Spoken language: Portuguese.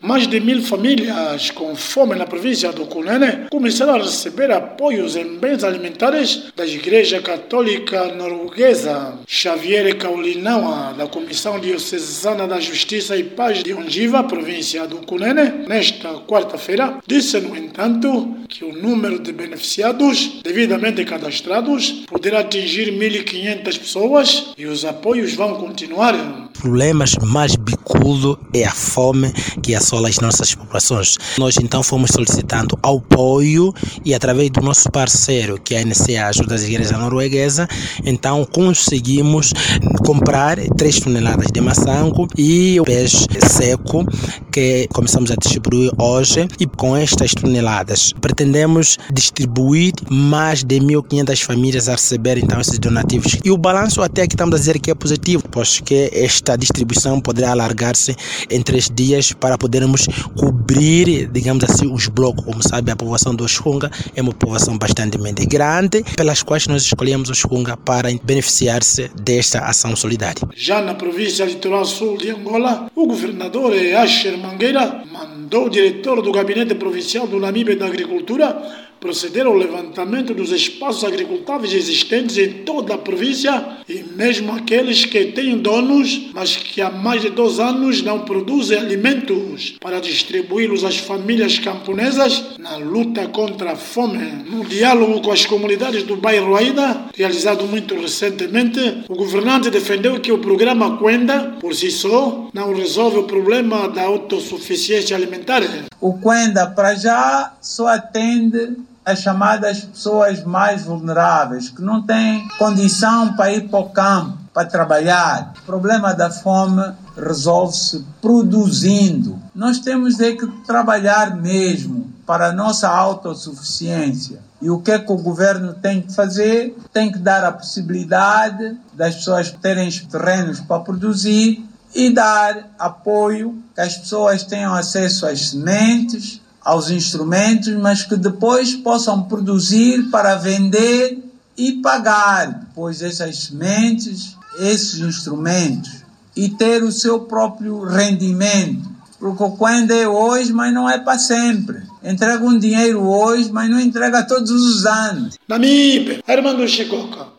mais de 1.000 famílias com fome na província do Cunene começaram a receber apoios em bens alimentares da Igreja Católica Norueguesa. Xavier Kaulinawa, da Comissão Diocesana da Justiça e Paz de Ongiva, província do Cunene, nesta quarta-feira, disse, no entanto, que o número de beneficiados devidamente cadastrados poderá atingir 1.500 pessoas e os apoios vão continuar. O problema mais bicudo é a fome que assola as nossas populações. Nós então fomos solicitando apoio e através do nosso parceiro, que é a NCA, Ajuda das Igrejas Norueguesa, então conseguimos comprar 3 toneladas de maçango e o peixe seco que começamos a distribuir hoje, e com estas toneladas pretendemos distribuir mais de 1.500 famílias a receber então esses donativos. E o balanço até aqui estamos a dizer que é positivo, pois que esta distribuição poderá alargar-se em 3 dias para podermos cobrir, digamos assim, os blocos. Como sabe, a população do Xunga é uma população bastante grande, pelas quais nós escolhemos o Xunga para beneficiar-se desta ação solidária. Já na província litoral sul de Angola, o governador Asher Mangueira mandou o diretor do Gabinete Provincial do Namibe da Agricultura proceder ao levantamento dos espaços agricultáveis existentes em toda a província e mesmo aqueles que têm donos, mas que há mais de 2 anos não produzem alimentos, para distribuí-los às famílias camponesas na luta contra a fome. No diálogo com as comunidades do bairro Aida, realizado muito recentemente, o governante defendeu que o programa Quenda, por si só, não resolve o problema da autossuficiência alimentar. O Quenda, para já, só atende as chamadas pessoas mais vulneráveis, que não têm condição para ir para o campo, para trabalhar. O problema da fome resolve-se produzindo. Nós temos que trabalhar mesmo para a nossa autossuficiência. E o que é que o governo tem que fazer? Tem que dar a possibilidade das pessoas terem terrenos para produzir e dar apoio, que as pessoas tenham acesso às sementes, aos instrumentos, mas que depois possam produzir para vender e pagar depois essas sementes, esses instrumentos, e ter o seu próprio rendimento. Porque o Quenda é hoje, mas não é para sempre. Entrega um dinheiro hoje, mas não entrega todos os anos. Namibe, Armando Chicoca.